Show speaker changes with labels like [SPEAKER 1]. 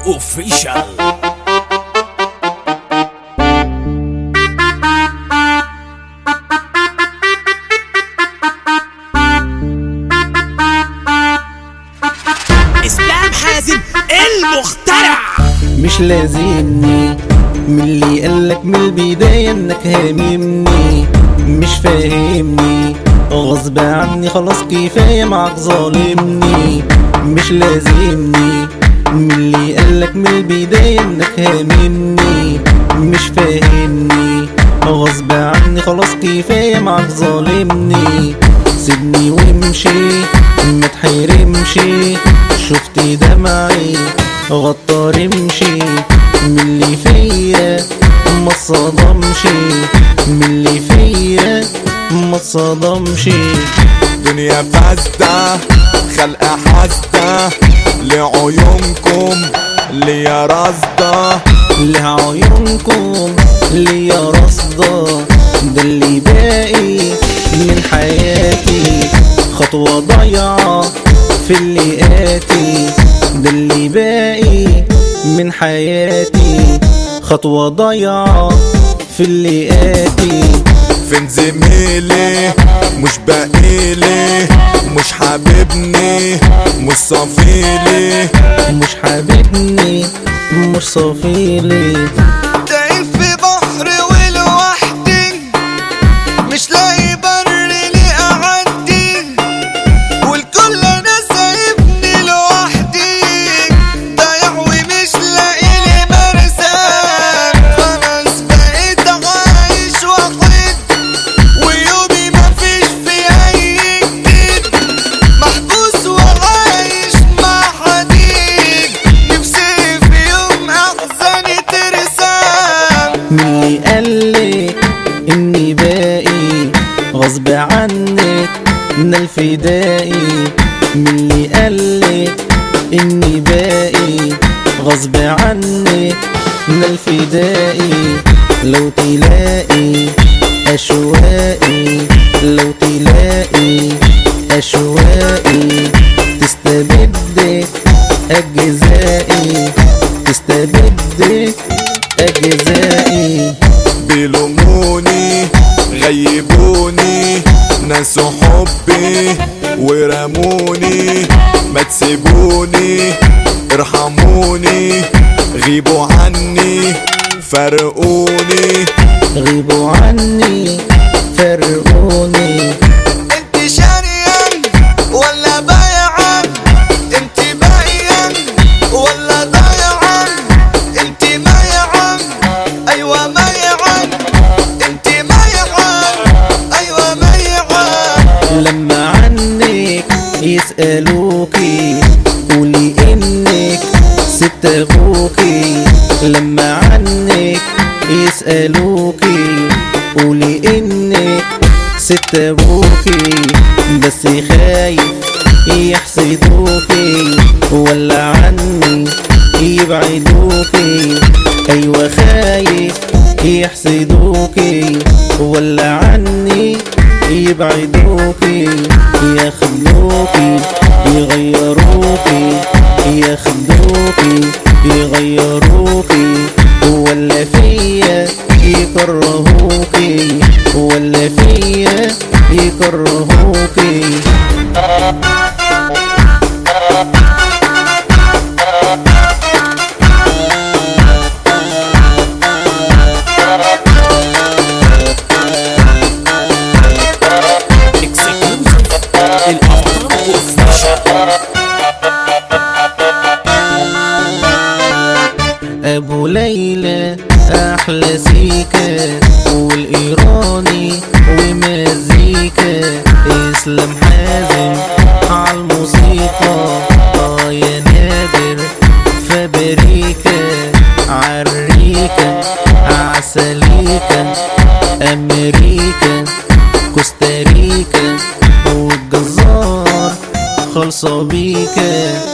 [SPEAKER 1] اوفيشال. اسلام حازم المخترع.
[SPEAKER 2] مش لازمني من اللي قالك من البداية انك هاممني، مش فاهمني غصب عني خلاص كفاية معاك ظالمني. مش لازمني من اللي قالك من البداية انك هاممني، مش فاهمني غصب عني خلاص كفاية معاك ظالمني. سيبني وامشي ما تحيرمش، شفت دمعي غطار امشي من اللي فيا ما تصدمش، من اللي فيا ما تصدمش.
[SPEAKER 3] دنيا فاسدة خلقة حاسدة لعيونكم ليا رصدة،
[SPEAKER 2] لعيونكم ليا رصدة. ده اللي باقي من حياتي خطوة ضايعة في اللي آتي. ده اللي باقي من حياتي خطوة ضايعة في اللي آتي.
[SPEAKER 3] فين زميلي مش باقيلي، مش حبيبني مش صفيلي،
[SPEAKER 2] مش حبيبني مش صفيلي.
[SPEAKER 4] تايه في بحر ولوحدي مش لاقي بر لي اعدي، والكل انا سايبني لوحدي ضايع ومش لاقي لي مرسى. خلاص بقيت عايش وحيد ويومي مفيش فيه اي جديد، محبوس وعايش مع حديد، نفسي في يوم احزاني ترسم.
[SPEAKER 2] من اللي قالك اني باقي غصب عنك من الفدائي، من اللي قالك اني باقي غصب عنك من الفدائي. لو تلاقي اشواقي، لو تلاقي اشواقي تستبدك اجزائي، تستبدك اجزائي.
[SPEAKER 3] بيلوموني غيبوني نسوا حبي ورموني، ما تسيبوني ارحموني، غيبوا عني فرقوني،
[SPEAKER 2] غيبوا عني فرقوني.
[SPEAKER 4] انت شاريان ولا بايعان، انت بايعان ولا ضايعان، انت مايعان ايوه مايعان، انت مايعان ايوه مايعان.
[SPEAKER 2] لما عنك يسألوكي قولي انك ست ابوكي. لما عنك يسألوكي قولي انك ست ابوكي. بس خايف يحسدوكي ولا عني يبعدوكي. ايوه خايف يحسدوكي ولا عني يبعدوكي. ياخدوكي يغيروكي، ياخدوكي يغيروكي، ولا فيا يكرهوكي، ولا فيا يكرهوكي. ابو ليلى احلى سيكا والايراني ومزيكا. اسلام حازم عالموسيقى يا نادر فابريكا. عريكا عسليكا امريكا كوستاريكا والجزار خلصة بيكا.